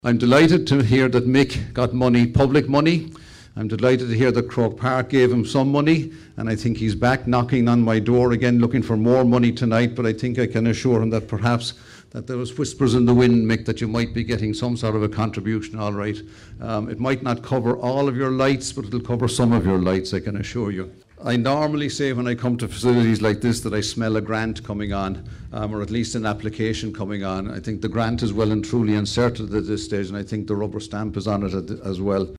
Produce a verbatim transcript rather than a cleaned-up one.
I'm delighted to hear that Mick got money, public money. I'm delighted to hear that Croke Park gave him some money, and I think he's back knocking on my door again looking for more money tonight, but I think I can assure him that perhaps that there was whispers in the wind, Mick, that you might be getting some sort of a contribution, all right. Um, it might not cover all of your lights, but it'll cover some of your lights, I can assure you. I normally say when I come to facilities like this that I smell a grant coming on, um, or at least an application coming on. I think the grant is well and truly inserted at this stage, and I think the rubber stamp is on it as well.